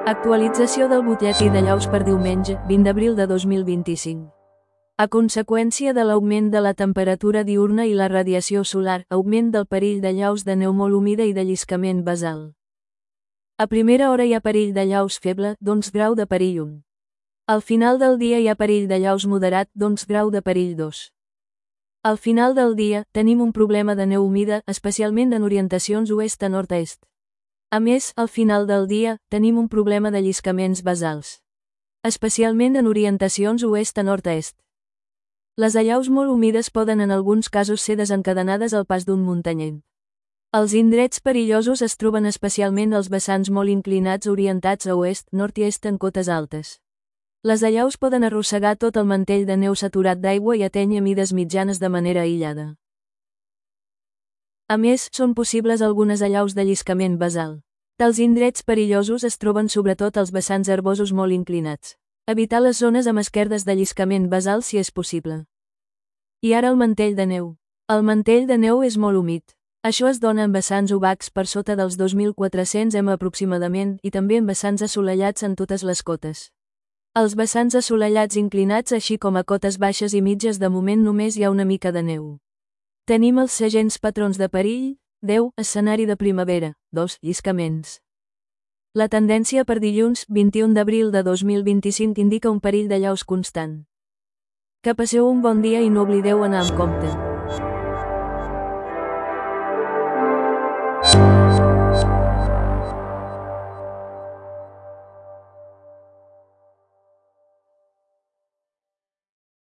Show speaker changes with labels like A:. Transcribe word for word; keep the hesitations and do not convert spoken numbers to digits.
A: Actualització del butlletí de llaus per diumenge, vint d'abril de dos mil vint-i-cinc. A conseqüència de l'augment de la temperatura diürna i la radiació solar, augment del perill de llaus de neu molt humida i de lliscament basal. A primera hora hi ha perill de llaus feble, d'onze grau de perill un. Al final del dia hi ha perill de llaus moderat, d'onze grau de perill dos. Al final del dia, tenim un problema de neu humida, especialment en orientacions oest a nord-est. A més, al final del dia, tenim un problema de lliscaments basals. Especialment en orientacions oest a nord-est. Les allaus molt humides poden en alguns casos ser desencadenades al pas d'un muntanyenc. Els indrets perillosos es troben especialment als vessants molt inclinats orientats a oest, nord i est en cotes altes. Les allaus poden arrossegar tot el mantell de neu saturat d'aigua i atènyer mides mitjanes de manera aïllada. A més, són possibles algunes allaus de lliscament basal. Tals indrets perillosos es troben sobretot als vessants herbosos molt inclinats. Evitar les zones amb esquerdes de lliscament basal si és possible. I ara el mantell de neu. El mantell de neu és molt humit. Això es dona en vessants obacs per sota dels dos mil quatre-cents m aproximadament i també en vessants assolellats en totes les cotes. Als vessants assolellats inclinats així com a cotes baixes i mitges de moment només hi ha una mica de neu. Tenim els segents patrons de perill, deu, escenari de primavera, dos, lliscaments. La tendència per dilluns, vint-i-un d'abril de dos mil vint-i-cinc indica un perill de llaus constant. Que passeu un bon dia i no oblideu anar amb compte.